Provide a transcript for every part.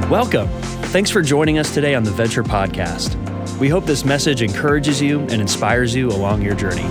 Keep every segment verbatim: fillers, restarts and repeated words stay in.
Welcome. Thanks for joining us today on the Venture Podcast. We hope this message encourages you and inspires you along your journey.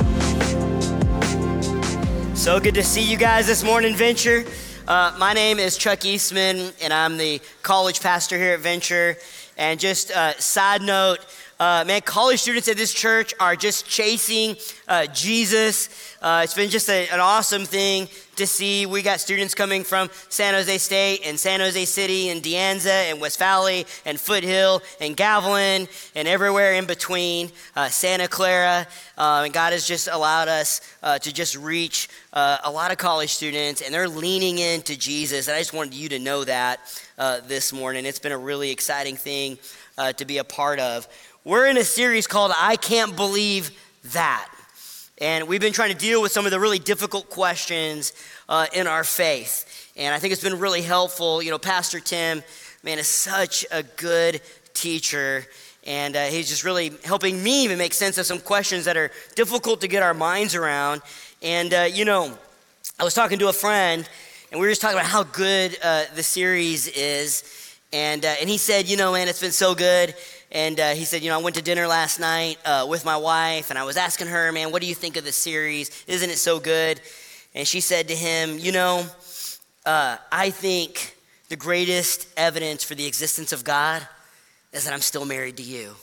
So good to see you guys this morning, Venture. Uh, my name is Chuck Eastman, and I'm the college pastor here at Venture. And just uh, side note, uh, man, college students at this church are just chasing uh, Jesus. Uh, it's been just a, an awesome thing to see. We got students coming from San Jose State and San Jose City and De Anza and West Valley and Foothill and Gavilan and everywhere in between, uh, Santa Clara. Uh, and God has just allowed us uh, to just reach uh, a lot of college students, and they're leaning into Jesus. And I just wanted you to know that uh, this morning. It's been a really exciting thing uh, to be a part of. We're in a series called I Can't Believe That. And we've been trying to deal with some of the really difficult questions uh, in our faith. And I think it's been really helpful. You know, Pastor Tim, man, is such a good teacher. And uh, he's just really helping me even make sense of some questions that are difficult to get our minds around. And, uh, you know, I was talking to a friend, and we were just talking about how good uh, the series is. And, uh, and he said, you know, man, it's been so good. And uh, he said, you know, I went to dinner last night uh, with my wife, and I was asking her, man, what do you think of the series? Isn't it so good? And she said to him, you know, uh, I think the greatest evidence for the existence of God is that I'm still married to you.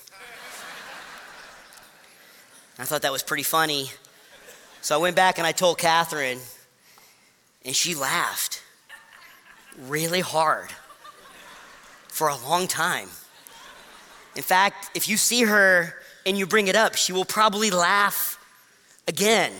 I thought that was pretty funny. So I went back and I told Catherine, and she laughed really hard for a long time. In fact, if you see her and you bring it up, she will probably laugh again.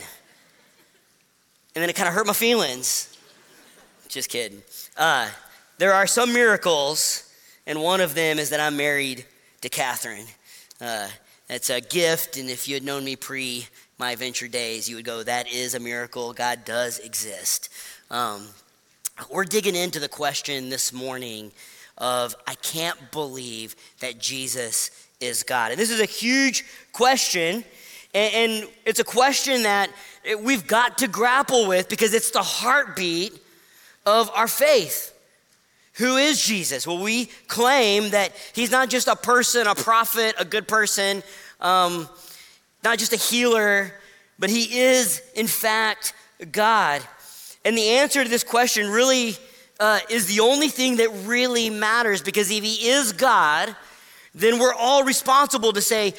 And then it kind of hurt my feelings. Just kidding. Uh, there are some miracles, and one of them is that I'm married to Catherine. Uh, that's a gift, and if you had known me pre my Venture days, you would go, that is a miracle. God does exist. Um, we're digging into the question this morning of I can't believe that Jesus is God. And this is a huge question, and, and it's a question that we've got to grapple with because it's the heartbeat of our faith. Who is Jesus? Well, we claim that he's not just a person, a prophet, a good person, um, not just a healer, but he is, in fact, God. And the answer to this question really Uh, is the only thing that really matters, because if he is God, then we're all responsible to say,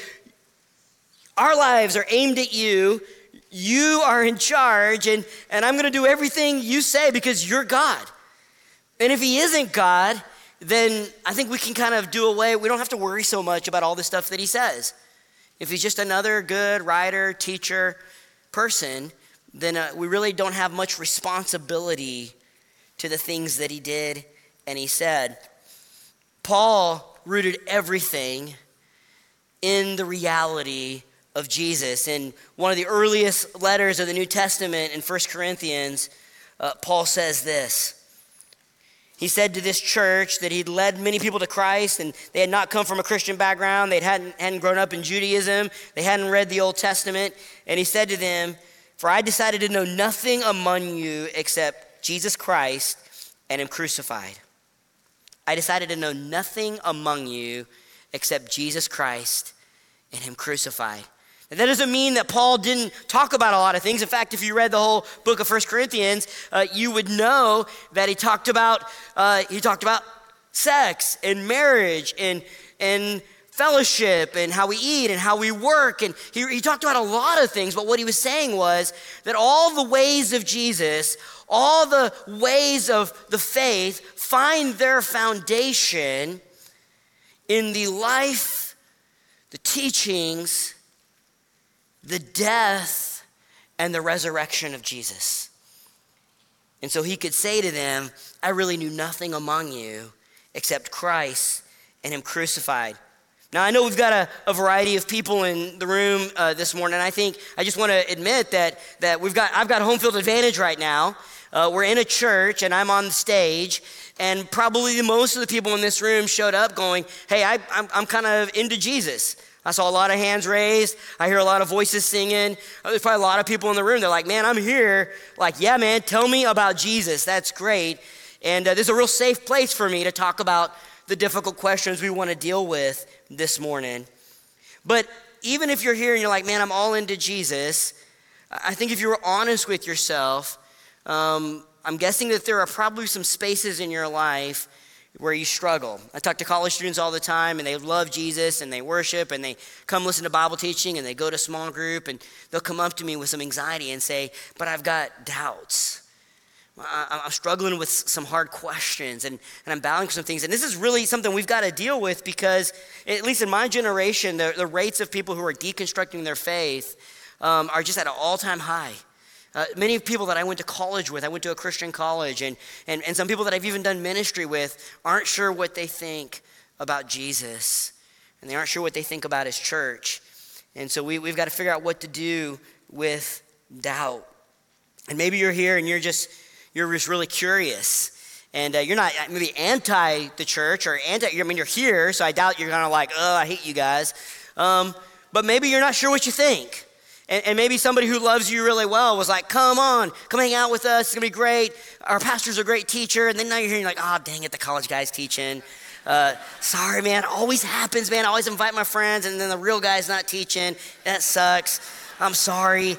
our lives are aimed at you, you are in charge, and, and I'm gonna do everything you say because you're God. And if he isn't God, then I think we can kind of do away, we don't have to worry so much about all the stuff that he says. If he's just another good writer, teacher, person, then uh, we really don't have much responsibility to the things that he did and he said. Paul rooted everything in the reality of Jesus. In one of the earliest letters of the New Testament in First Corinthians, uh, Paul says this. He said to this church that he'd led many people to Christ, and they had not come from a Christian background. They hadn't, hadn't grown up in Judaism. They hadn't read the Old Testament. And he said to them, for I decided to know nothing among you except Jesus Christ and him crucified. I decided to know nothing among you except Jesus Christ and him crucified. And that doesn't mean that Paul didn't talk about a lot of things. In fact, if you read the whole book of First Corinthians, uh, you would know that he talked about uh, he talked about sex and marriage and and fellowship and how we eat and how we work. And he, he talked about a lot of things, but what he was saying was that all the ways of Jesus, all the ways of the faith find their foundation in the life, the teachings, the death, and the resurrection of Jesus. And so he could say to them, I really knew nothing among you except Christ and him crucified. Now, I know we've got a, a variety of people in the room uh, this morning. And I think I just want to admit that that we've got I've got home field advantage right now. Uh, we're in a church, and I'm on the stage, and probably most of the people in this room showed up going, hey, I, I'm, I'm kind of into Jesus. I saw a lot of hands raised. I hear a lot of voices singing. There's probably a lot of people in the room. They're like, man, I'm here. Like, yeah, man, tell me about Jesus. That's great. And uh, this is a real safe place for me to talk about the difficult questions we want to deal with this morning. But even if you're here and you're like, man, I'm all into Jesus, I think if you were honest with yourself, um, I'm guessing that there are probably some spaces in your life where you struggle. I talk to college students all the time, and they love Jesus, and they worship, and they come listen to Bible teaching, and they go to small group, and they'll come up to me with some anxiety and say, but I've got doubts. I'm struggling with some hard questions, and, and I'm battling some things. And this is really something we've got to deal with because, at least in my generation, the, the rates of people who are deconstructing their faith um, are just at an all-time high. Uh, many people that I went to college with, I went to a Christian college, and, and, and some people that I've even done ministry with aren't sure what they think about Jesus, and they aren't sure what they think about his church. And so we, we've got to figure out what to do with doubt. And maybe you're here and you're just, you're just really curious, and uh, you're not maybe anti the church or anti, I mean, you're here, so I doubt you're kind of like, oh, I hate you guys. Um, but maybe you're not sure what you think. And, and maybe somebody who loves you really well was like, come on, come hang out with us. It's going to be great. Our pastor's a great teacher. And then now you're hearing like, oh, dang it, the college guy's teaching. Uh, sorry, man. It always happens, man. I always invite my friends, and then the real guy's not teaching. That sucks. I'm sorry.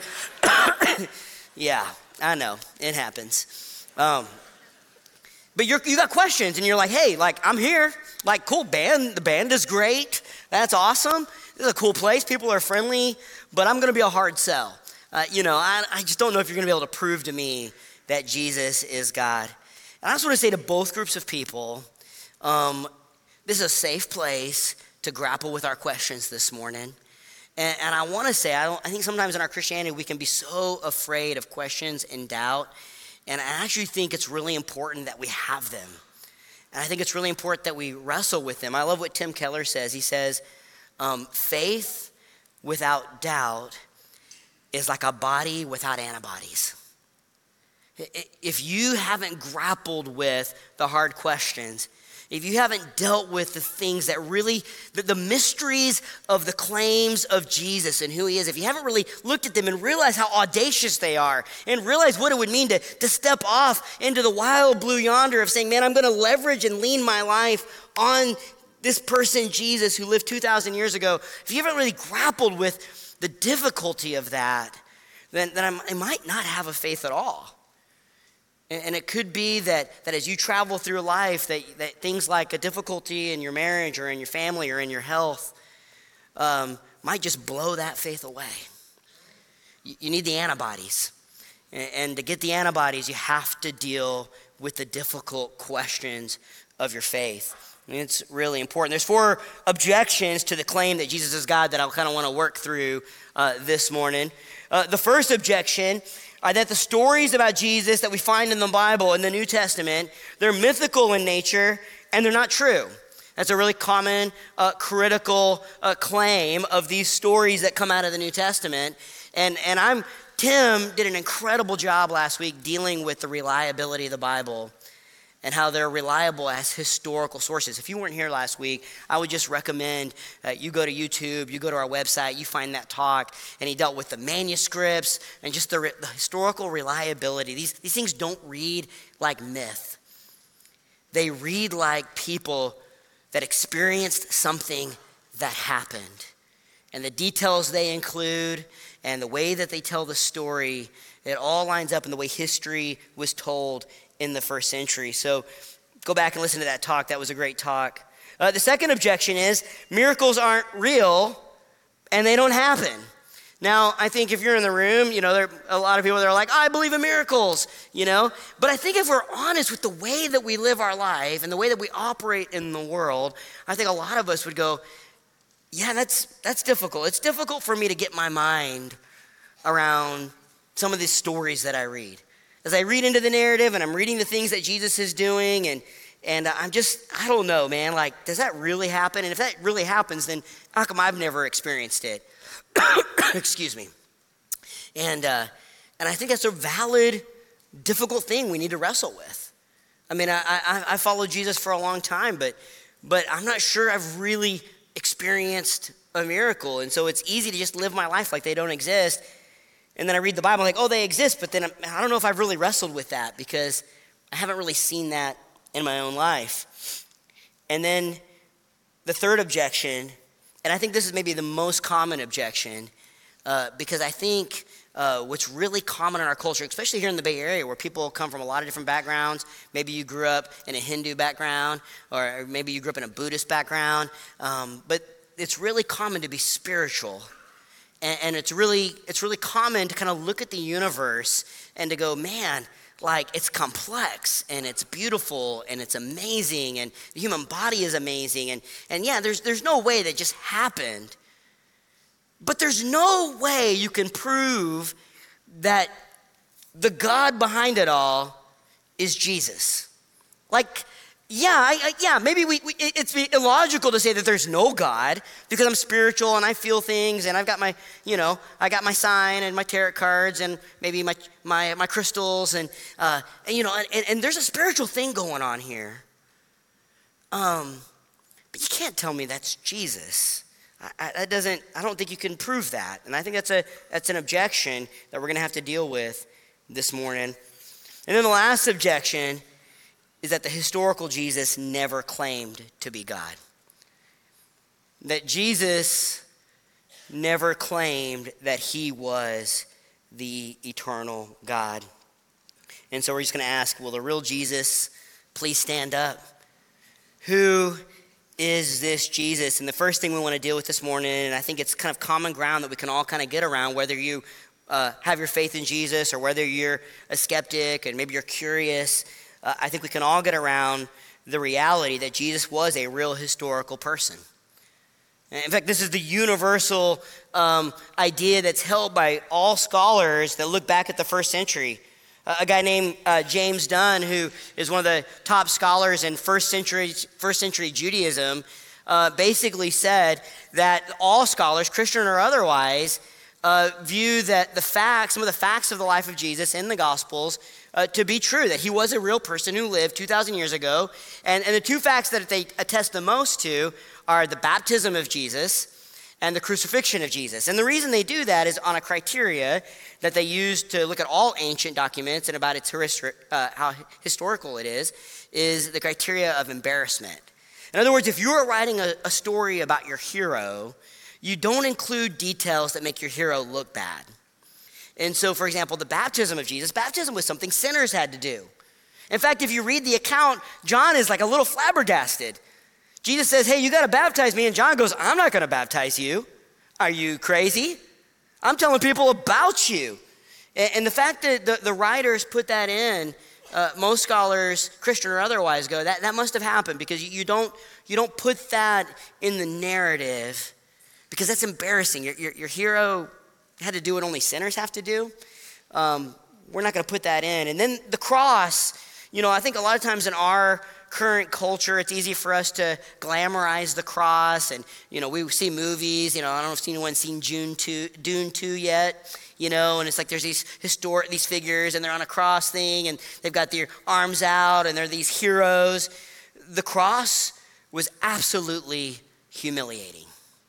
Yeah, I know. It happens. Um, but you're, you got questions, and you're like, hey, like, I'm here. Like, cool, band. The band is great. That's awesome. This is a cool place. People are friendly, but I'm going to be a hard sell. Uh, you know, I, I just don't know if you're going to be able to prove to me that Jesus is God. And I just want to say to both groups of people, um, this is a safe place to grapple with our questions this morning. And, and I want to say, I, don't, I think sometimes in our Christianity, we can be so afraid of questions and doubt. And I actually think it's really important that we have them. And I think it's really important that we wrestle with them. I love what Tim Keller says. He says, um, faith without doubt is like a body without antibodies. If you haven't grappled with the hard questions, if you haven't dealt with the things that really, the, the mysteries of the claims of Jesus and who he is, if you haven't really looked at them and realized how audacious they are and realized what it would mean to, to step off into the wild blue yonder of saying, man, I'm going to leverage and lean my life on this person, Jesus, who lived two thousand years ago. If you haven't really grappled with the difficulty of that, then, then I'm, I might not have a faith at all. And it could be that, that as you travel through life, that, that things like a difficulty in your marriage or in your family or in your health um, might just blow that faith away. You, you need the antibodies. And, and to get the antibodies, you have to deal with the difficult questions of your faith. I mean, it's really important. There's four objections to the claim that Jesus is God that I kind of want to work through uh, this morning. Uh, the first objection Uh, that the stories about Jesus that we find in the Bible, in the New Testament, they're mythical in nature and they're not true. That's a really common uh, critical uh, claim of these stories that come out of the New Testament. And, and I'm, Tim did an incredible job last week dealing with the reliability of the Bible and how they're reliable as historical sources. If you weren't here last week, I would just recommend uh, you go to YouTube, you go to our website, you find that talk, and he dealt with the manuscripts and just the, re- the historical reliability. These, these things don't read like myth. They read like people that experienced something that happened. And the details they include and the way that they tell the story, it all lines up in the way history was told in the first century. So go back and listen to that talk. That was a great talk. Uh, the second objection is miracles aren't real and they don't happen. Now, I think if you're in the room, you know, there are a lot of people that are like, I believe in miracles, you know. But I think if we're honest with the way that we live our life and the way that we operate in the world, I think a lot of us would go, yeah, that's that's difficult. It's difficult for me to get my mind around some of these stories that I read. As I read into the narrative and I'm reading the things that Jesus is doing and and I'm just, I don't know, man, like, does that really happen? And if that really happens, then how come I've never experienced it? Excuse me. And uh, and I think that's a valid, difficult thing we need to wrestle with. I mean, I, I, I followed Jesus for a long time, but but I'm not sure I've really experienced a miracle. And so it's easy to just live my life like they don't exist. And then I read the Bible, I'm like, oh, they exist, but then I'm, I don't know if I've really wrestled with that because I haven't really seen that in my own life. And then the third objection, and I think this is maybe the most common objection, uh, because I think uh, what's really common in our culture, especially here in the Bay Area where people come from a lot of different backgrounds, maybe you grew up in a Hindu background, or maybe you grew up in a Buddhist background, um, but it's really common to be spiritual. And, and it's really it's really common to kind of look at the universe and to go, man, like it's complex and it's beautiful and it's amazing and the human body is amazing. And, and yeah, there's there's no way that just happened. But there's no way you can prove that the God behind it all is Jesus. Like, yeah, I, I, yeah, maybe we, we, it's illogical to say that there's no God because I'm spiritual and I feel things and I've got my, you know, I got my sign and my tarot cards and maybe my my, my crystals and, uh, and you know, and, and there's a spiritual thing going on here. Um, but you can't tell me that's Jesus. I, I, that doesn't. I don't think you can prove that, and I think that's a that's an objection that we're going to have to deal with this morning. And then the last objection is that the historical Jesus never claimed to be God. That Jesus never claimed that he was the eternal God. And so we're just going to ask, will the real Jesus please stand up? Who is this Jesus? And the first thing we want to deal with this morning, and I think it's kind of common ground that we can all kind of get around, whether you uh, have your faith in Jesus or whether you're a skeptic and maybe you're curious, Uh, I think we can all get around the reality that Jesus was a real historical person. In fact, this is the universal um, idea that's held by all scholars that look back at the first century. Uh, a guy named uh, James Dunn, who is one of the top scholars in first century, first century Judaism, uh, basically said that all scholars, Christian or otherwise, uh, view that the facts, some of the facts of the life of Jesus in the Gospels Uh, to be true, that he was a real person who lived two thousand years ago. And, and the two facts that they attest the most to are the baptism of Jesus and the crucifixion of Jesus. And the reason they do that is on a criteria that they use to look at all ancient documents and about its histori- uh, how historical it is, is the criteria of embarrassment. In other words, if you are writing a, a story about your hero, you don't include details that make your hero look bad. And so, for example, the baptism of Jesus, baptism was something sinners had to do. In fact, if you read the account, John is like a little flabbergasted. Jesus says, hey, you got to baptize me. And John goes, I'm not going to baptize you. Are you crazy? I'm telling people about you. And, and the fact that the, the writers put that in, uh, most scholars, Christian or otherwise, go, that, that must have happened because you, you, don't, you don't put that in the narrative because that's embarrassing. Your, your, your hero had to do what only sinners have to do. Um, we're not going to put that in. And then the cross, you know, I think a lot of times in our current culture, it's easy for us to glamorize the cross. And, you know, we see movies, you know, I don't know if anyone's seen Dune two, Dune two yet, you know, and it's like there's these historic, these figures and they're on a cross thing and they've got their arms out and they're these heroes. The cross was absolutely humiliating.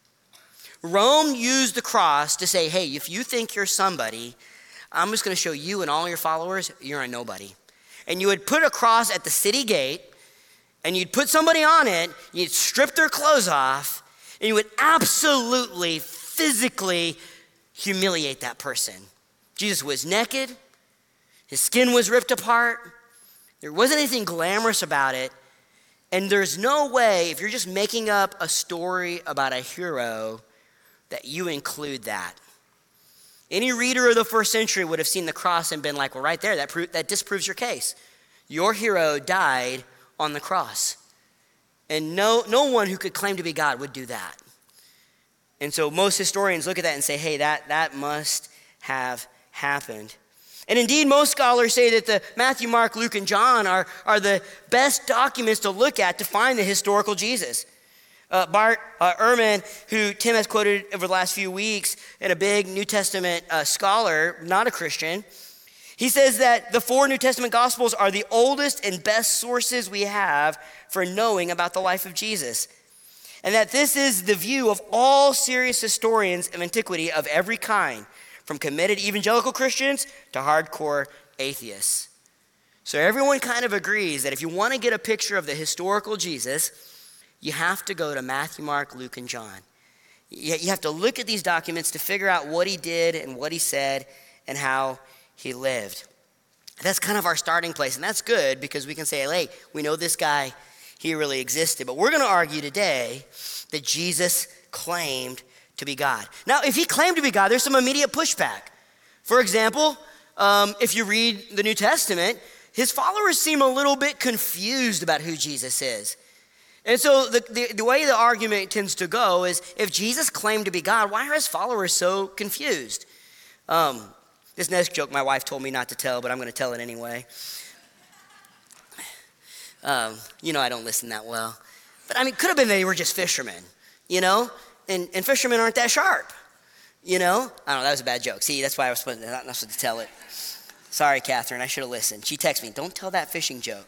Rome used the cross to say, hey, if you think you're somebody, I'm just going to show you and all your followers, you're a nobody. And you would put a cross at the city gate, and you'd put somebody on it, you'd strip their clothes off, and you would absolutely, physically humiliate that person. Jesus was naked. His skin was ripped apart. There wasn't anything glamorous about it. And there's no way, if you're just making up a story about a hero, that you include that. Any reader of the first century would have seen the cross and been like, well, right there, that, pro- that disproves your case. Your hero died on the cross. And no, no one who could claim to be God would do that. And so most historians look at that and say, hey, that, that must have happened. And indeed, most scholars say that the Matthew, Mark, Luke, and John are, are the best documents to look at to find the historical Jesus. Uh, Bart uh, Ehrman, who Tim has quoted over the last few weeks, and a big New Testament uh, scholar, not a Christian, he says that the four New Testament Gospels are the oldest and best sources we have for knowing about the life of Jesus. And that this is the view of all serious historians of antiquity of every kind, from committed evangelical Christians to hardcore atheists. So everyone kind of agrees that if you want to get a picture of the historical Jesus, you have to go to Matthew, Mark, Luke, and John. You have to look at these documents to figure out what he did and what he said and how he lived. That's kind of our starting place, and that's good because we can say, hey, we know this guy, he really existed. But we're going to argue today that Jesus claimed to be God. Now, if he claimed to be God, there's some immediate pushback. For example, um, if you read the New Testament, his followers seem a little bit confused about who Jesus is. And so the, the, the way the argument tends to go is if Jesus claimed to be God, why are his followers so confused? Um, this next joke my wife told me not to tell, but I'm going to tell it anyway. Um, you know I don't listen that well. But I mean, could have been they were just fishermen, you know? And, and fishermen aren't that sharp, you know? I don't know, that was a bad joke. See, that's why I was supposed to, not, not supposed to tell it. Sorry, Catherine, I should have listened. She texted me, don't tell that fishing joke.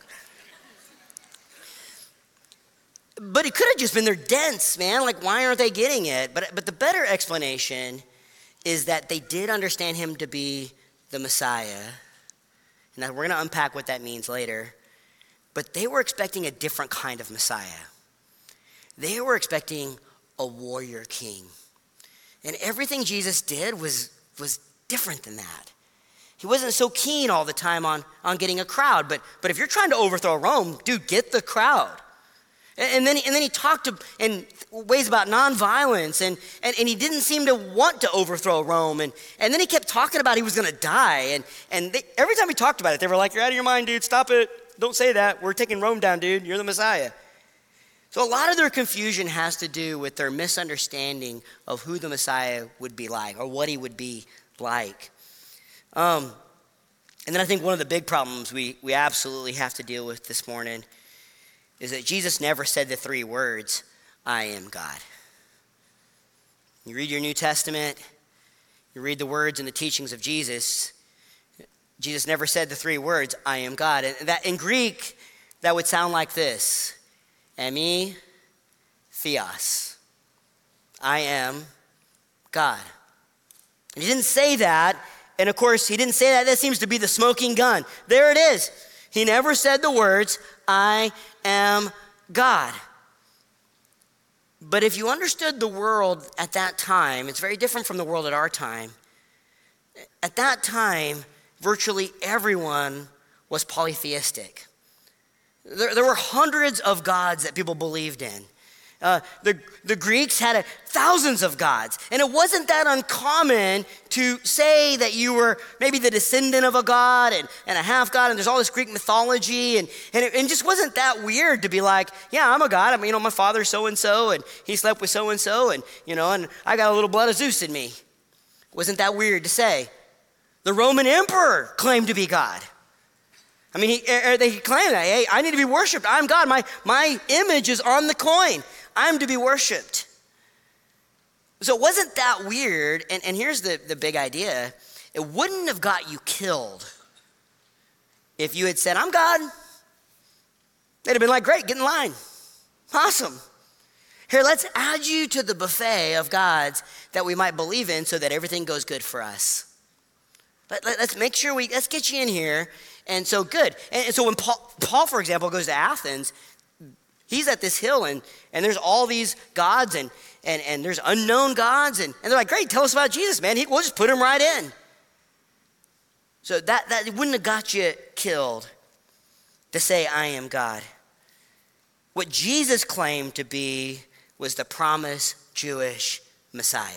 But it could have just been they're dense, man. Like, why aren't they getting it? But, but the better explanation is that they did understand him to be the Messiah. Now, we're going to unpack what that means later. But they were expecting a different kind of Messiah. They were expecting a warrior king. And everything Jesus did was, was different than that. He wasn't so keen all the time on, on getting a crowd. But, but if you're trying to overthrow Rome, dude, get the crowd. And then, and then he talked to, in ways about nonviolence, and, and, and he didn't seem to want to overthrow Rome. And, and then he kept talking about he was going to die. And, and they, every time he talked about it, they were like, you're out of your mind, dude. Stop it. Don't say that. We're taking Rome down, dude. You're the Messiah. So a lot of their confusion has to do with their misunderstanding of who the Messiah would be like or what he would be like. Um, and then I think one of the big problems we, we absolutely have to deal with this morning is that Jesus never said the three words, I am God. You read your New Testament, you read the words and the teachings of Jesus, Jesus never said the three words, I am God. And that in Greek, that would sound like this, Emi Theos, I am God. And he didn't say that, and of course, he didn't say that. That seems to be the smoking gun. There it is. He never said the words, I am God. But if you understood the world at that time, it's very different from the world at our time. At that time, virtually everyone was polytheistic. There, there were hundreds of gods that people believed in. Uh, the, the Greeks had a, thousands of gods. And it wasn't that uncommon to say that you were maybe the descendant of a god and, and a half god, and there's all this Greek mythology. And, and it, it just wasn't that weird to be like, yeah, I'm a god. I mean, you know, my father's so-and-so, and he slept with so-and-so, and, you know, and I got a little blood of Zeus in me. It wasn't that weird to say. The Roman emperor claimed to be God. I mean, he, they claimed that, hey, I need to be worshiped. I'm God. My, my image is on the coin. I'm to be worshiped. So it wasn't that weird. And, and here's the, the big idea. It wouldn't have got you killed if you had said, I'm God. They'd have been like, great, get in line. Awesome. Here, let's add you to the buffet of gods that we might believe in so that everything goes good for us. Let, let, let's make sure we, let's get you in here. And so good. And, and so when Paul, Paul, for example, goes to Athens, he's at this hill, and, and there's all these gods, and, and, and there's unknown gods, and, and they're like, great, tell us about Jesus, man. He, we'll just put him right in. So that, that wouldn't have got you killed to say, I am God. What Jesus claimed to be was the promised Jewish Messiah.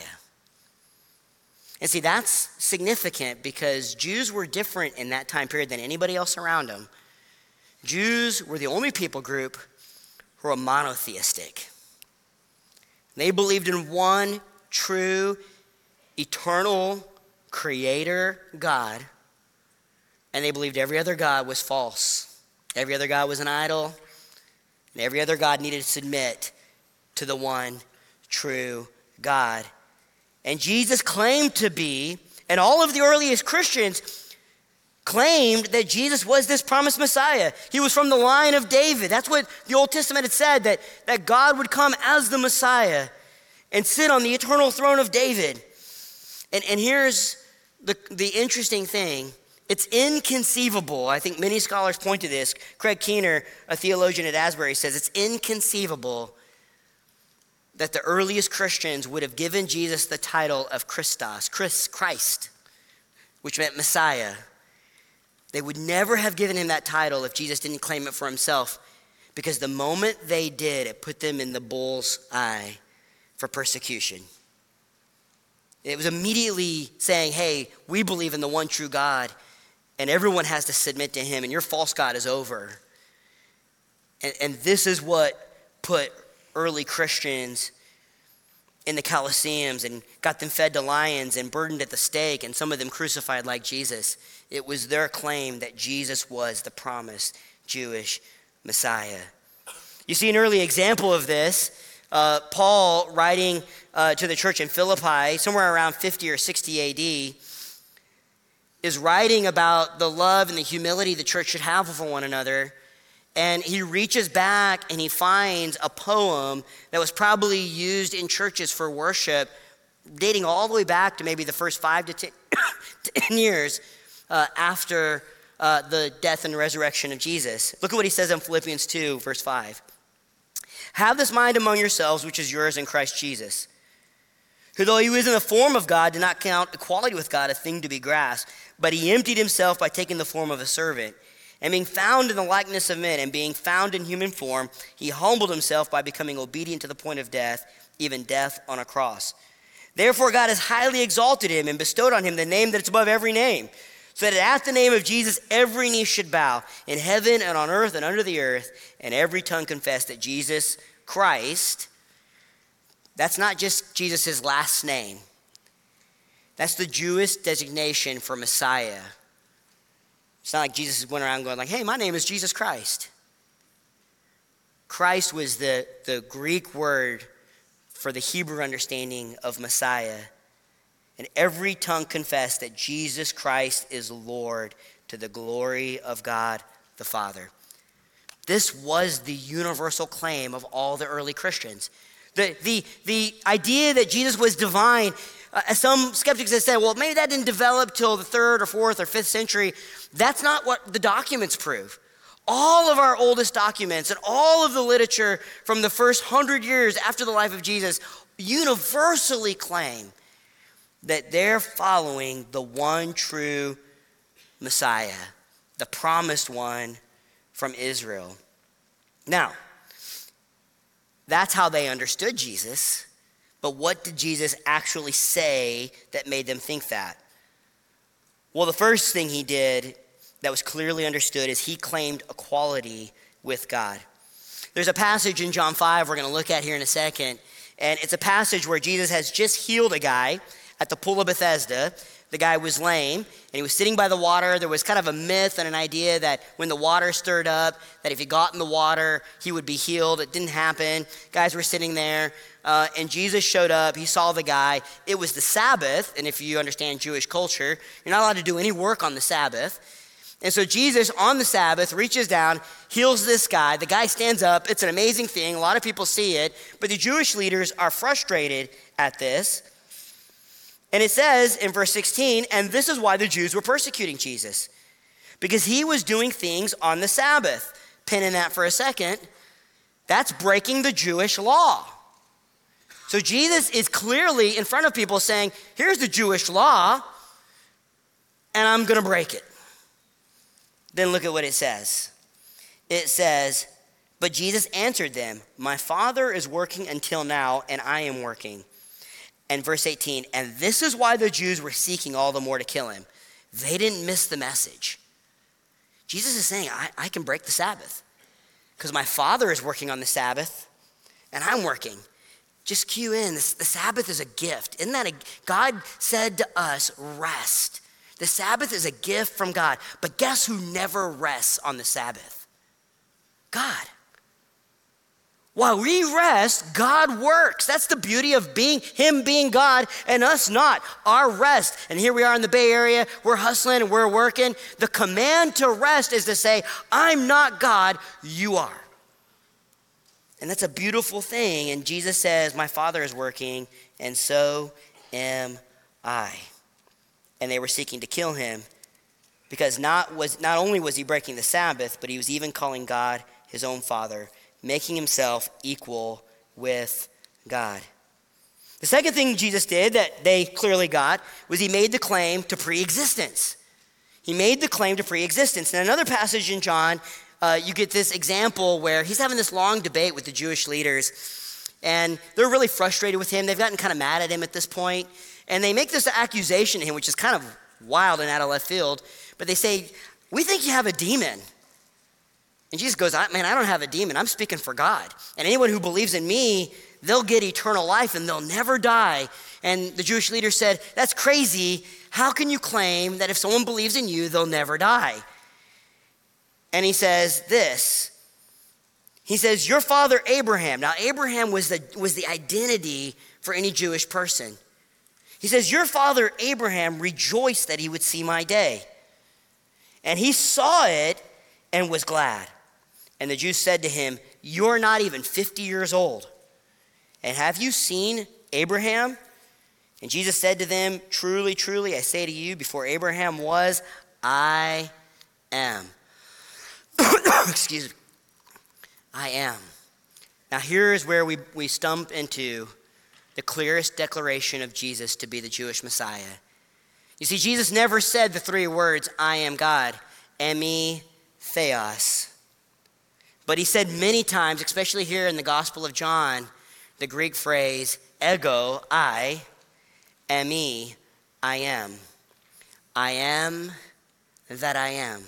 And see, that's significant because Jews were different in that time period than anybody else around them. Jews were the only people group who were monotheistic. They believed in one true, eternal creator God, and they believed every other God was false. Every other God was an idol, and every other God needed to submit to the one true God. And Jesus claimed to be, and all of the earliest Christians claimed that Jesus was this promised Messiah. He was from the line of David. That's what the Old Testament had said, that, that God would come as the Messiah and sit on the eternal throne of David. And, and here's the, the interesting thing. It's inconceivable. I think many scholars point to this. Craig Keener, a theologian at Asbury, says it's inconceivable that the earliest Christians would have given Jesus the title of Christos, Christ, which meant Messiah. They would never have given him that title if Jesus didn't claim it for himself, because the moment they did, it put them in the bull's eye for persecution. It was immediately saying, hey, we believe in the one true God, and everyone has to submit to him, and your false God is over. And, and this is what put early Christians in the Colosseums and got them fed to lions and burdened at the stake, and some of them crucified like Jesus. It was their claim that Jesus was the promised Jewish Messiah. You see an early example of this. Uh, Paul, writing uh, to the church in Philippi, somewhere around fifty or sixty A D, is writing about the love and the humility the church should have for one another. And he reaches back and he finds a poem that was probably used in churches for worship, dating all the way back to maybe the first five to ten, ten years uh, after uh, the death and resurrection of Jesus. Look at what he says in Philippians two, verse five. Have this mind among yourselves, which is yours in Christ Jesus, who though he was in the form of God, did not count equality with God a thing to be grasped, but he emptied himself by taking the form of a servant. And being found in the likeness of men, and being found in human form, he humbled himself by becoming obedient to the point of death, even death on a cross. Therefore God has highly exalted him and bestowed on him the name that is above every name, so that at the name of Jesus every knee should bow, in heaven and on earth and under the earth, and every tongue confess that Jesus Christ, that's not just Jesus' last name. That's the Jewish designation for Messiah. It's not like Jesus went around going like, hey, my name is Jesus Christ. Christ was the, the Greek word for the Hebrew understanding of Messiah. And every tongue confessed that Jesus Christ is Lord, to the glory of God the Father. This was the universal claim of all the early Christians. The, the, the idea that Jesus was divine, uh, some skeptics have said, well, maybe that didn't develop till the third or fourth or fifth century. That's not what the documents prove. All of our oldest documents and all of the literature from the first hundred years after the life of Jesus universally claim that they're following the one true Messiah, the promised one from Israel. Now, that's how they understood Jesus, but what did Jesus actually say that made them think that? Well, the first thing he did that was clearly understood is he claimed equality with God. There's a passage in John five we're going to look at here in a second, and it's a passage where Jesus has just healed a guy at the pool of Bethesda. The guy was lame, and he was sitting by the water. There was kind of a myth and an idea that when the water stirred up, that if he got in the water, he would be healed. It didn't happen. Guys were sitting there, uh, and Jesus showed up. He saw the guy. It was the Sabbath, and if you understand Jewish culture, you're not allowed to do any work on the Sabbath. And so Jesus, on the Sabbath, reaches down, heals this guy. The guy stands up. It's an amazing thing. A lot of people see it, but the Jewish leaders are frustrated at this. And it says in verse sixteen, and this is why the Jews were persecuting Jesus, because he was doing things on the Sabbath. Pin in that for a second. That's breaking the Jewish law. So Jesus is clearly in front of people saying, here's the Jewish law, and I'm going to break it. Then look at what it says. It says, but Jesus answered them, my Father is working until now, and I am working. And verse eighteen, and this is why the Jews were seeking all the more to kill him. They didn't miss the message. Jesus is saying, I, I can break the Sabbath because my Father is working on the Sabbath and I'm working. Just cue in, this, the Sabbath is a gift. Isn't that a, God said to us, rest. The Sabbath is a gift from God. But guess who never rests on the Sabbath? God. While we rest, God works. That's the beauty of being him being God and us not. Our rest. And here we are in the Bay Area. We're hustling and we're working. The command to rest is to say, I'm not God, you are. And that's a beautiful thing. And Jesus says, my Father is working, and so am I. And they were seeking to kill him because not, was, not only was he breaking the Sabbath, but he was even calling God his own Father, making himself equal with God. The second thing Jesus did that they clearly got was he made the claim to pre-existence. He made the claim to pre-existence. In another passage in John, uh, you get this example where he's having this long debate with the Jewish leaders, and they're really frustrated with him. They've gotten kind of mad at him at this point, and they make this accusation to him, which is kind of wild and out of left field, but they say, "We think you have a demon." And Jesus goes, "Man, I don't have a demon. I'm speaking for God. And anyone who believes in me, they'll get eternal life and they'll never die." And the Jewish leader said, "That's crazy. How can you claim that if someone believes in you, they'll never die?" And he says this. He says, "Your father Abraham." Now, Abraham was the, was the identity for any Jewish person. He says, "Your father Abraham rejoiced that he would see my day. And he saw it and was glad." And the Jews said to him, "You're not even fifty years old. And have you seen Abraham?" And Jesus said to them, "Truly, truly, I say to you, before Abraham was, I am." Excuse me. I am. Now here is where we, we stump into the clearest declaration of Jesus to be the Jewish Messiah. You see, Jesus never said the three words, "I am God," emi, theos. But he said many times, especially here in the Gospel of John, the Greek phrase, ego, I, emi, I am. I am that I am.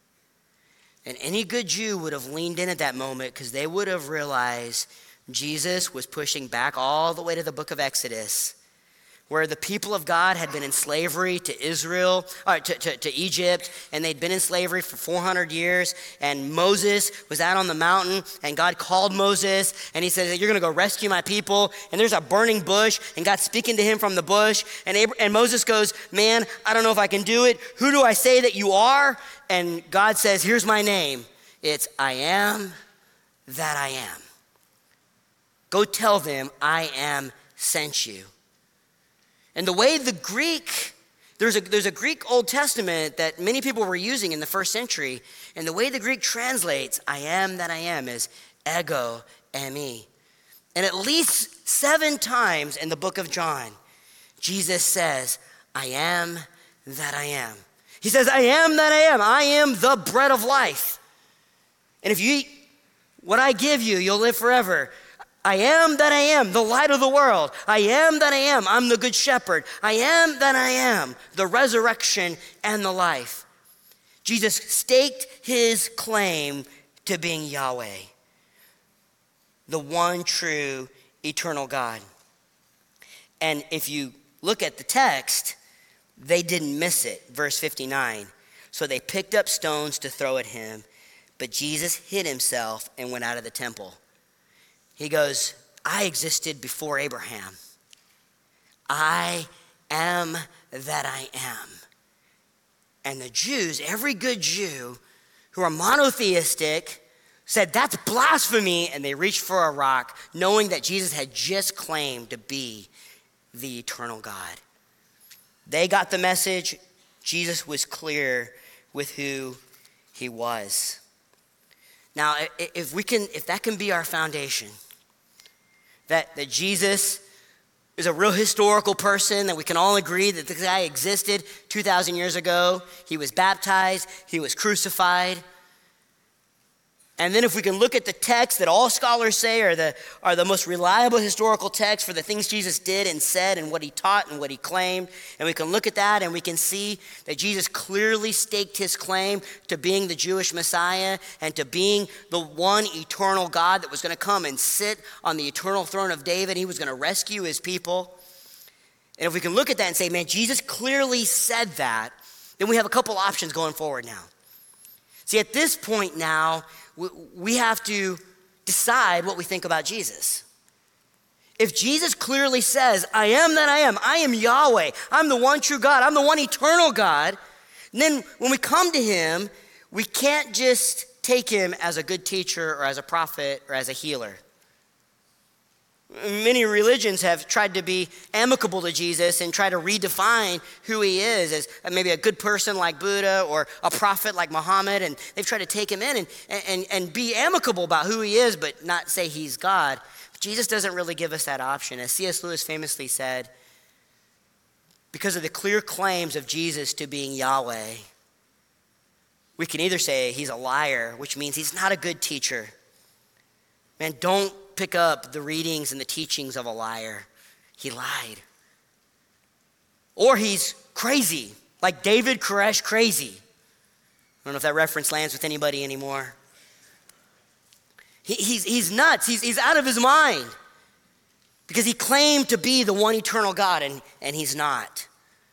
And any good Jew would have leaned in at that moment because they would have realized Jesus was pushing back all the way to the book of Exodus, where the people of God had been in slavery to Israel, or to, to, to Egypt, and they'd been in slavery for four hundred years, and Moses was out on the mountain, and God called Moses, and he said, "You're going to go rescue my people," and there's a burning bush, and God's speaking to him from the bush, and, Abra- and Moses goes, "Man, I don't know if I can do it. Who do I say that you are?" And God says, "Here's my name. It's I am that I am. Go tell them I am sent you." And the way the Greek, there's a, there's a Greek Old Testament that many people were using in the first century, and the way the Greek translates I am that I am is ego, emi. And at least seven times in the book of John, Jesus says, I am that I am. He says, I am that I am. I am the bread of life. And if you eat what I give you, you'll live forever. I am that I am, the light of the world. I am that I am, I'm the good shepherd. I am that I am, the resurrection and the life. Jesus staked his claim to being Yahweh, the one true eternal God. And if you look at the text, they didn't miss it. Verse fifty-nine. So they picked up stones to throw at him, but Jesus hid himself and went out of the temple. He goes, I existed before Abraham. I am that I am. And the Jews, every good Jew who are monotheistic, said, that's blasphemy, and they reached for a rock, knowing that Jesus had just claimed to be the eternal God. They got the message. Jesus was clear with who he was. Now, if we can, if that can be our foundation, that, that Jesus is a real historical person, that we can all agree that this guy existed two thousand years ago. He was baptized, he was crucified. And then if we can look at the text that all scholars say are the, are the most reliable historical text for the things Jesus did and said and what he taught and what he claimed, and we can look at that and we can see that Jesus clearly staked his claim to being the Jewish Messiah and to being the one eternal God that was going to come and sit on the eternal throne of David. He was going to rescue his people. And if we can look at that and say, man, Jesus clearly said that, then we have a couple options going forward now. See, at this point now, we have to decide what we think about Jesus. If Jesus clearly says, I am that I am, I am Yahweh, I'm the one true God, I'm the one eternal God, then when we come to him, we can't just take him as a good teacher or as a prophet or as a healer. Many religions have tried to be amicable to Jesus and try to redefine who he is as maybe a good person like Buddha or a prophet like Muhammad, and they've tried to take him in and, and, and be amicable about who he is, but not say he's God. But Jesus doesn't really give us that option. As C S Lewis famously said, because of the clear claims of Jesus to being Yahweh, we can either say he's a liar, which means he's not a good teacher. Man, don't pick up the readings and the teachings of a liar. He lied. Or he's crazy, like David Koresh crazy. I don't know if that reference lands with anybody anymore. He, he's, he's nuts. He's, he's out of his mind because he claimed to be the one eternal God, and, and he's not.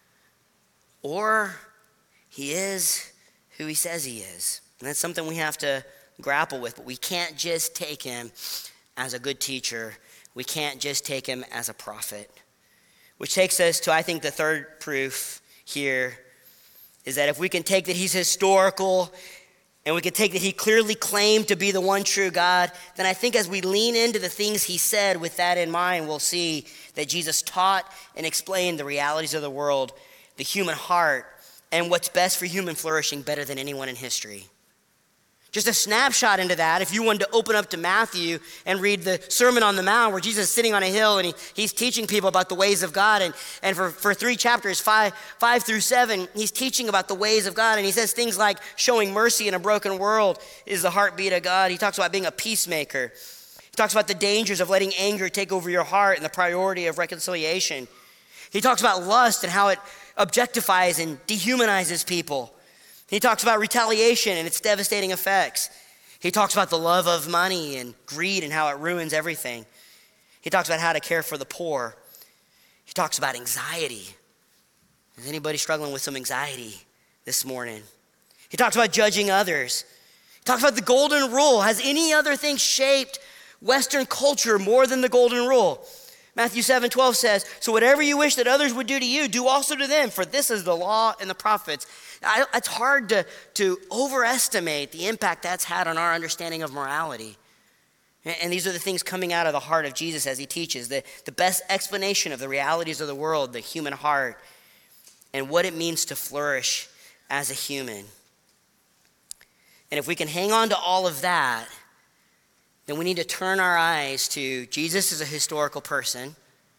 Or he is who he says he is. And that's something we have to grapple with, but we can't just take him as a good teacher. We can't just take him as a prophet. Which takes us to, I think, the third proof here is that if we can take that he's historical and we can take that he clearly claimed to be the one true God, then I think as we lean into the things he said with that in mind, we'll see that Jesus taught and explained the realities of the world, the human heart, and what's best for human flourishing better than anyone in history. Just a snapshot into that, if you wanted to open up to Matthew and read the Sermon on the Mount where Jesus is sitting on a hill and he, he's teaching people about the ways of God. And, and for, for three chapters, five, five through seven, he's teaching about the ways of God. And he says things like showing mercy in a broken world is the heartbeat of God. He talks about being a peacemaker. He talks about the dangers of letting anger take over your heart and the priority of reconciliation. He talks about lust and how it objectifies and dehumanizes people. He talks about retaliation and its devastating effects. He talks about the love of money and greed and how it ruins everything. He talks about how to care for the poor. He talks about anxiety. Is anybody struggling with some anxiety this morning? He talks about judging others. He talks about the golden rule. Has any other thing shaped Western culture more than the golden rule? Matthew seven twelve says, so whatever you wish that others would do to you, do also to them, for this is the law and the prophets. I, it's hard to, to overestimate the impact that's had on our understanding of morality. And, and these are the things coming out of the heart of Jesus as he teaches, the, the best explanation of the realities of the world, the human heart, and what it means to flourish as a human. And if we can hang on to all of that, then we need to turn our eyes to Jesus as a historical person.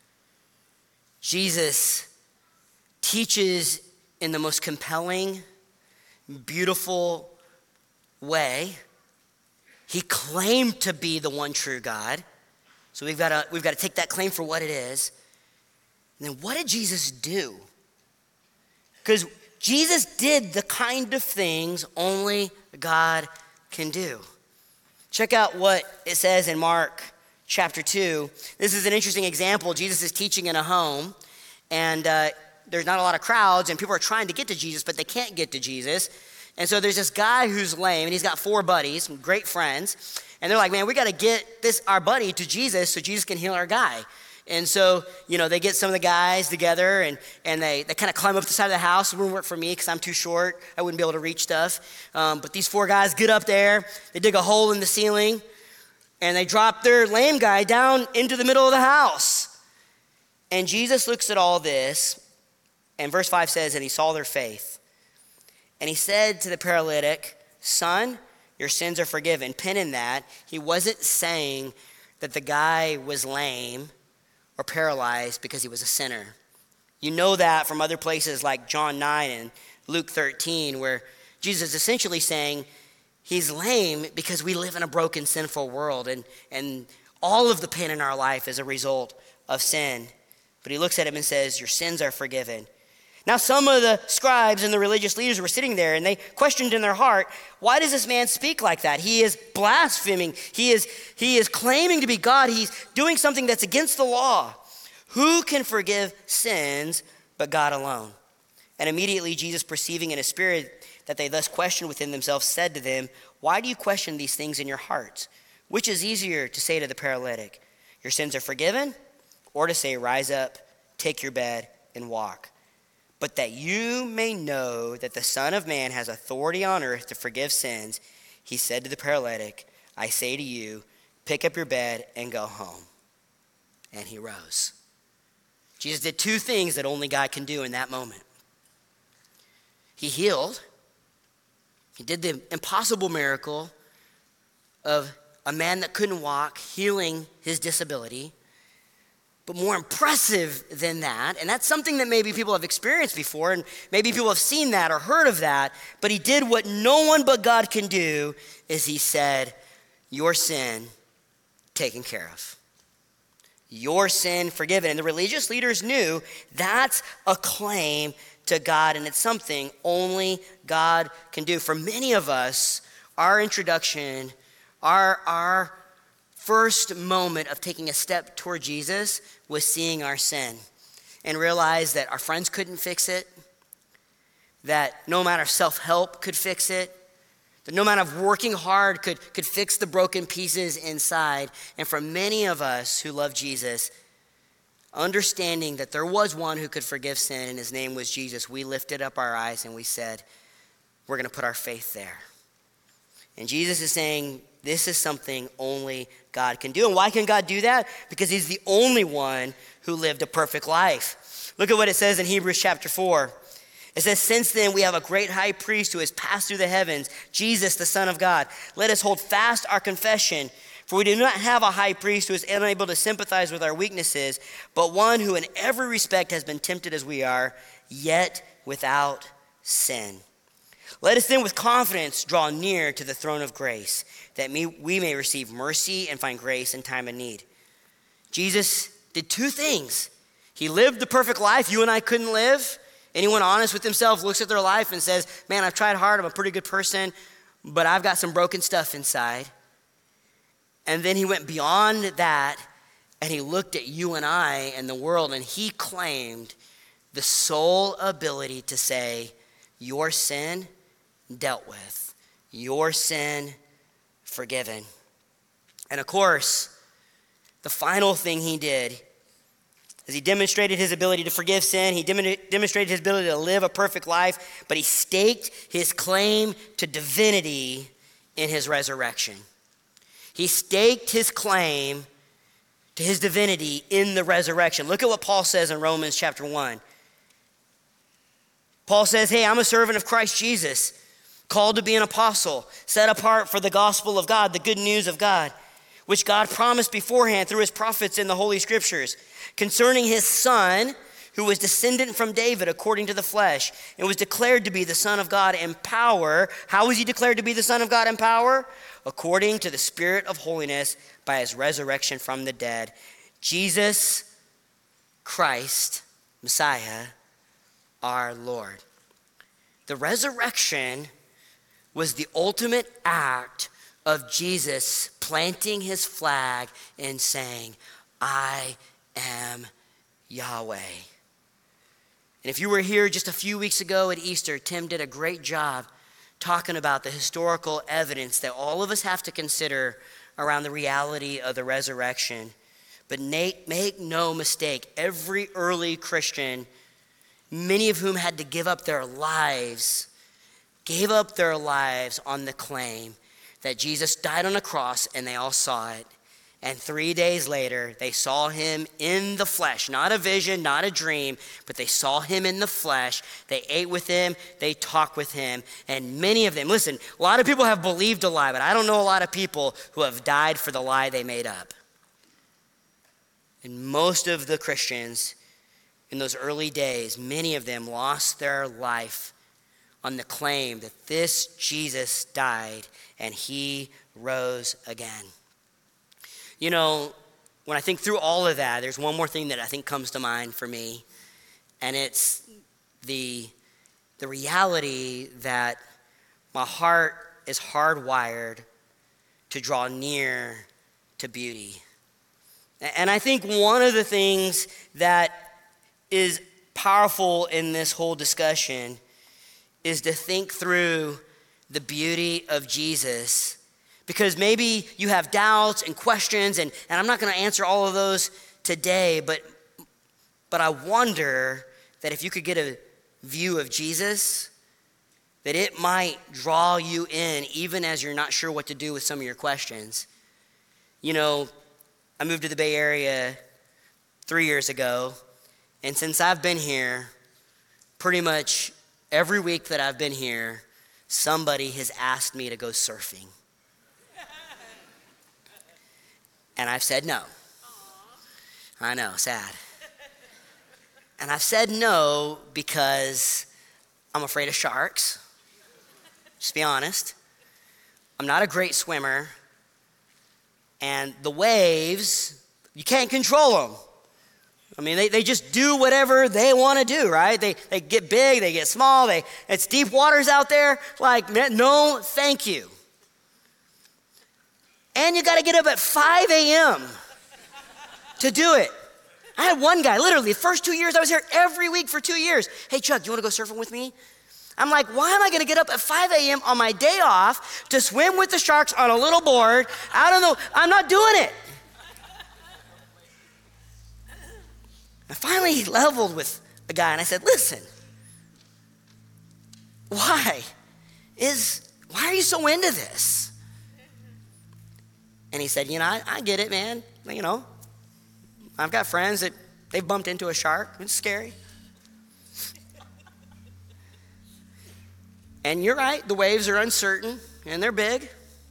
Jesus teaches in the most compelling, beautiful way. He claimed to be the one true God. So we've got to we've got to take that claim for what it is. And then what did Jesus do? Because Jesus did the kind of things only God can do. Check out what it says in Mark chapter two. This is an interesting example. Jesus is teaching in a home, and uh, there's not a lot of crowds, and people are trying to get to Jesus, but they can't get to Jesus. And so there's this guy who's lame, and he's got four buddies, great friends, and they're like, man, we got to get this our buddy to Jesus so Jesus can heal our guy. And so, you know, they get some of the guys together, and, and they, they kind of climb up the side of the house. It wouldn't work for me because I'm too short. I wouldn't be able to reach stuff. Um, but these four guys get up there. They dig a hole in the ceiling, and they drop their lame guy down into the middle of the house. And Jesus looks at all this, and verse five says, and he saw their faith. And he said to the paralytic, son, your sins are forgiven. Pin in that. He wasn't saying that the guy was lame or paralyzed because he was a sinner. You know that from other places like John nine and Luke thirteen, where Jesus is essentially saying he's lame because we live in a broken, sinful world, and, and all of the pain in our life is a result of sin. But he looks at him and says, your sins are forgiven. Now some of the scribes and the religious leaders were sitting there, and they questioned in their heart, why does this man speak like that? He is blaspheming. He is, he is claiming to be God. He's doing something that's against the law. Who can forgive sins but God alone? And immediately Jesus, perceiving in his spirit that they thus questioned within themselves, said to them, why do you question these things in your hearts? Which is easier to say to the paralytic, your sins are forgiven, or to say, rise up, take your bed, and walk? But that you may know that the Son of Man has authority on earth to forgive sins, he said to the paralytic, I say to you, pick up your bed and go home. And he rose. Jesus did two things that only God can do in that moment. He healed. He did the impossible miracle of a man that couldn't walk, healing his disability. But more impressive than that, and that's something that maybe people have experienced before, and maybe people have seen that or heard of that, but he did what no one but God can do, is he said, your sin taken care of. Your sin forgiven. And the religious leaders knew that's a claim to God, and it's something only God can do. For many of us, our introduction, our, our first moment of taking a step toward Jesus was seeing our sin and realize that our friends couldn't fix it, that no amount of self-help could fix it, that no amount of working hard could, could fix the broken pieces inside. And for many of us who love Jesus, understanding that there was one who could forgive sin and his name was Jesus, we lifted up our eyes and we said, we're going to put our faith there. And Jesus is saying, this is something only God can do. And why can God do that? Because he's the only one who lived a perfect life. Look at what it says in Hebrews chapter four. It says, since then we have a great high priest who has passed through the heavens, Jesus, the Son of God. Let us hold fast our confession, for we do not have a high priest who is unable to sympathize with our weaknesses, but one who in every respect has been tempted as we are, yet without sin. Let us then with confidence draw near to the throne of grace, that we may receive mercy and find grace in time of need. Jesus did two things. He lived the perfect life you and I couldn't live. Anyone honest with himself looks at their life and says, man, I've tried hard, I'm a pretty good person, but I've got some broken stuff inside. And then he went beyond that, and he looked at you and I and the world, and he claimed the sole ability to say, your sin dealt with, your sin forgiven. And of course, the final thing he did is he demonstrated his ability to forgive sin. He dem- demonstrated his ability to live a perfect life, but he staked his claim to divinity in his resurrection. He staked his claim to his divinity in the resurrection. Look at what Paul says in Romans chapter one. Paul says, hey, I'm a servant of Christ Jesus, called to be an apostle, set apart for the gospel of God, the good news of God, which God promised beforehand through his prophets in the Holy Scriptures, concerning his Son, who was descendant from David according to the flesh, and was declared to be the Son of God in power. How was he declared to be the Son of God in power? According to the Spirit of holiness by his resurrection from the dead. Jesus Christ, Messiah, our Lord. The resurrection was the ultimate act of Jesus planting his flag and saying, I am Yahweh. And if you were here just a few weeks ago at Easter, Tim did a great job talking about the historical evidence that all of us have to consider around the reality of the resurrection. But make, make no mistake, every early Christian, many of whom had to give up their lives, gave up their lives on the claim that Jesus died on a cross, and they all saw it. And three days later, they saw him in the flesh, not a vision, not a dream, but they saw him in the flesh. They ate with him, they talked with him, and many of them, listen, a lot of people have believed a lie, but I don't know a lot of people who have died for the lie they made up. And most of the Christians in those early days, many of them lost their life on the claim that this Jesus died and he rose again. You know, when I think through all of that, there's one more thing that I think comes to mind for me, and it's the, the reality that my heart is hardwired to draw near to beauty. And I think one of the things that is powerful in this whole discussion is to think through the beauty of Jesus. Because maybe you have doubts and questions, and, and I'm not going to answer all of those today, but, but I wonder that if you could get a view of Jesus, that it might draw you in even as you're not sure what to do with some of your questions. You know, I moved to the Bay Area three years ago, and since I've been here, pretty much every week that I've been here, somebody has asked me to go surfing. And I've said no. I know, sad. And I've said no because I'm afraid of sharks. Just be honest. I'm not a great swimmer. And the waves, you can't control them. I mean, they, they just do whatever they want to do, right? They they get big, they get small, they it's deep waters out there. Like, no, thank you. And you got to get up at five a.m. to do it. I had one guy, literally, the first two years I was here every week for two years. Hey, Chuck, do you want to go surfing with me? I'm like, why am I going to get up at five a.m. on my day off to swim with the sharks on a little board? I don't know. I'm not doing it. I finally leveled with a guy and I said, listen, why is, why are you so into this? And he said, you know, I, I get it, man. You know, I've got friends that they've bumped into a shark. It's scary. And you're right, the waves are uncertain and they're big.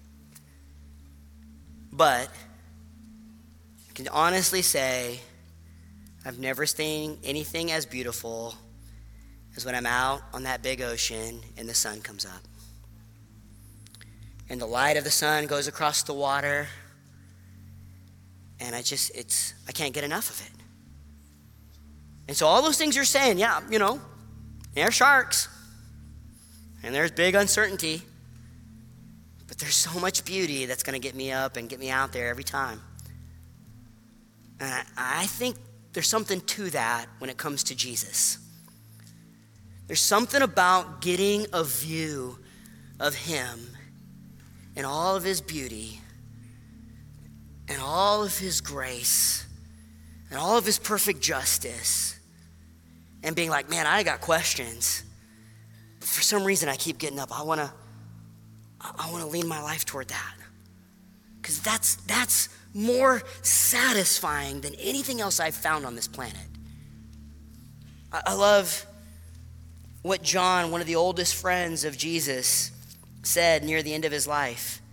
But I can honestly say I've never seen anything as beautiful as when I'm out on that big ocean and the sun comes up. And the light of the sun goes across the water. And I just, it's, I can't get enough of it. And so all those things you're saying, yeah, you know, there's sharks. And there's big uncertainty. But there's so much beauty that's going to get me up and get me out there every time. And I, I think there's something to that when it comes to Jesus. There's something about getting a view of him and all of his beauty and all of his grace and all of his perfect justice and being like, man, I got questions. But for some reason, I keep getting up. I want to I want to lean my life toward that. Because that's that's more satisfying than anything else I've found on this planet. I, I love what John, one of the oldest friends of Jesus, said near the end of his life.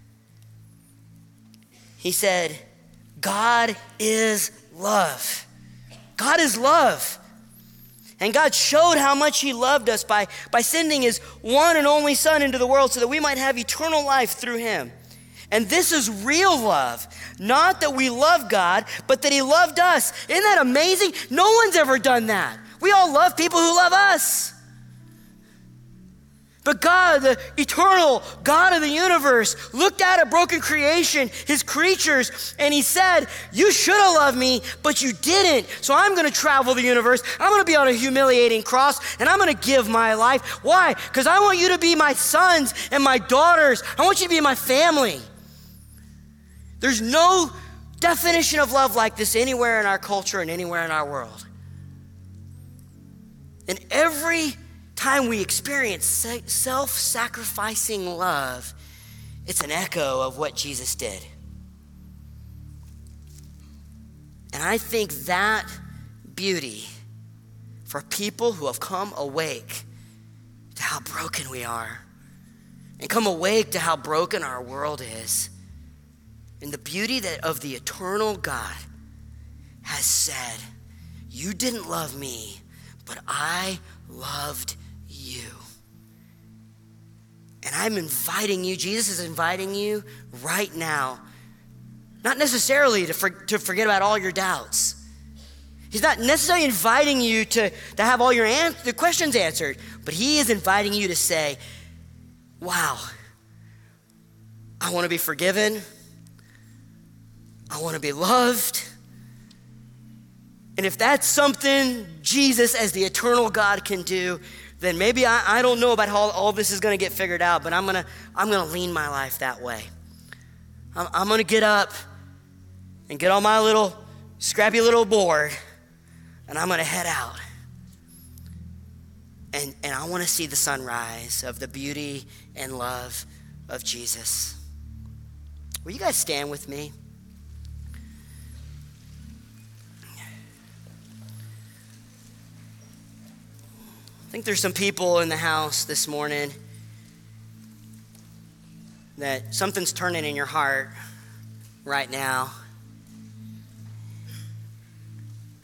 He said, God is love. God is love. And God showed how much he loved us by, by sending his one and only son into the world so that we might have eternal life through him. And this is real love. Not that we love God, but that he loved us. Isn't that amazing? No one's ever done that. We all love people who love us. But God, the eternal God of the universe, looked at a broken creation, his creatures, and he said, you should have loved me, but you didn't. So I'm going to travel the universe. I'm going to be on a humiliating cross, and I'm going to give my life. Why? Because I want you to be my sons and my daughters. I want you to be my family. There's no definition of love like this anywhere in our culture and anywhere in our world. And every time we experience self-sacrificing love, it's an echo of what Jesus did. And I think that beauty for people who have come awake to how broken we are and come awake to how broken our world is, and the beauty that of the eternal God has said, you didn't love me, but I loved you. And I'm inviting you, Jesus is inviting you right now, not necessarily to, for, to forget about all your doubts. He's not necessarily inviting you to, to have all your an- the questions answered, but he is inviting you to say, wow, I want to be forgiven. I want to be loved. And if that's something Jesus as the eternal God can do, then maybe I, I don't know about how all this is going to get figured out, but I'm going to I'm going to lean my life that way. I'm, I'm going to get up and get on my little scrappy little board, and I'm going to head out. And, and I want to see the sunrise of the beauty and love of Jesus. Will you guys stand with me? I think there's some people in the house this morning that something's turning in your heart right now.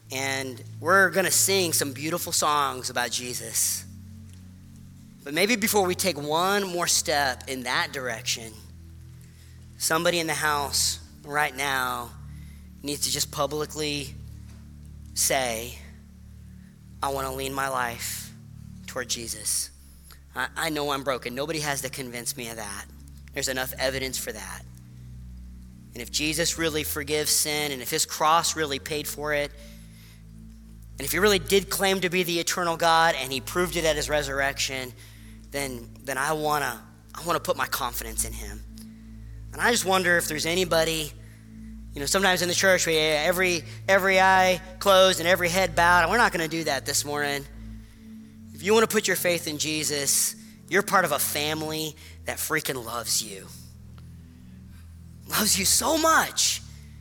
And we're going to sing some beautiful songs about Jesus. But maybe before we take one more step in that direction, somebody in the house right now needs to just publicly say, I want to lean my life toward Jesus. I, I know I'm broken. Nobody has to convince me of that. There's enough evidence for that. And if Jesus really forgives sin, and if his cross really paid for it, and if he really did claim to be the eternal God and he proved it at his resurrection, then, then I want to I want to put my confidence in him. And I just wonder if there's anybody, you know, sometimes in the church, we every every eye closed and every head bowed, and we're not going to do that this morning. If you want to put your faith in Jesus, you're part of a family that freaking loves you. Loves you so much.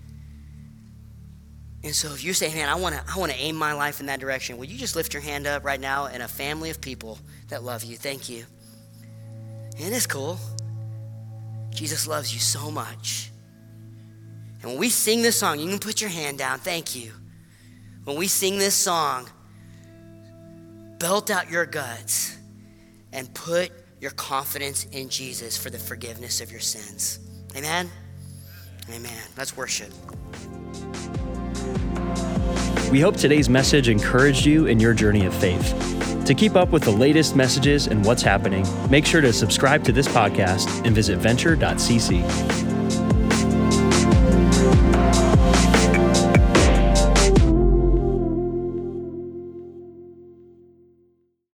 And so if you say, man, I want to I want to aim my life in that direction, would you just lift your hand up right now in a family of people that love you? Thank you. And it's cool. Jesus loves you so much. And when we sing this song, you can put your hand down. Thank you. When we sing this song, belt out your guts and put your confidence in Jesus for the forgiveness of your sins. Amen? Amen. Let's worship. We hope today's message encouraged you in your journey of faith. To keep up with the latest messages and what's happening, make sure to subscribe to this podcast and visit venture dot c c.